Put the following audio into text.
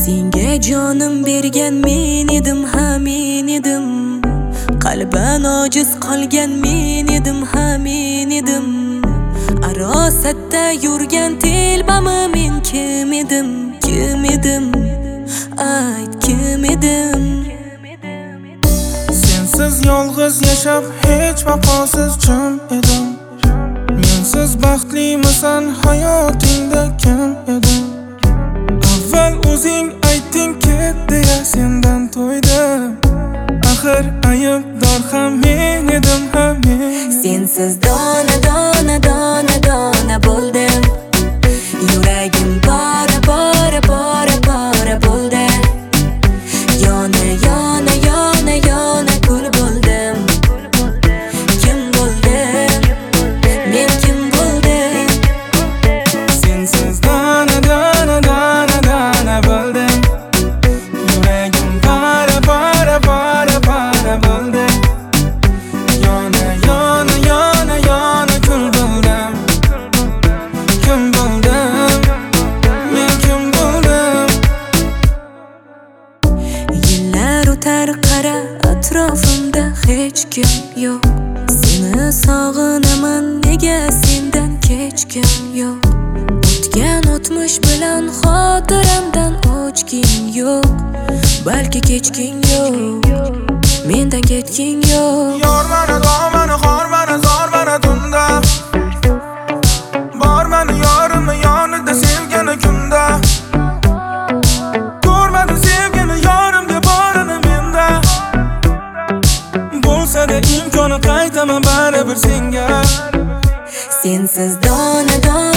Senga jonim bergan men edim, ha men edim. Qalban ojiz qolgan men edim, ha men edim. Arosatda yurgan telbami men kim edim, kim edim? Ayt kim edim? Sensiz yolg'iz yashab hech vafosiz jim edim. Mensiz baxtlimisan hayotingda kim edim? Avval o'zing ayting ket deya sendan to'ydim. Axir aybdor ham men edim, ha men. Sensiz dona dona dona dona bo'ldim. Yuragim bora bora bora bora bo'ldi. Yona yona yona yona kul bo'ldim. Kim bo'ldim? Men kim bo'ldim? Sensiz dona dona dona dona bo'ldim. Yuragim bora bora bora bora bo'ldi. Yona yona yona yona kul bo'ldim. Kim bo'ldim? Men kim bo'ldim? Yillar o'tar qara, atrofimda hech kim yo'q. Seni sog'inaman, nega sendan kechkim yo'q. O'tgan o'tmish bilan xotiramdan o'chging yo'q. Balki kechging yo'q, mendan ketging yo'q. Yor mani, dog' mani, xor mani, zor mani tunda. Bor mani yorimni yonida sevgani kunda. Ko'rmadi sevgani yorimga borini menda. Bo'lsa-da imkoni qaytaman baribir senga. Sensiz dona dona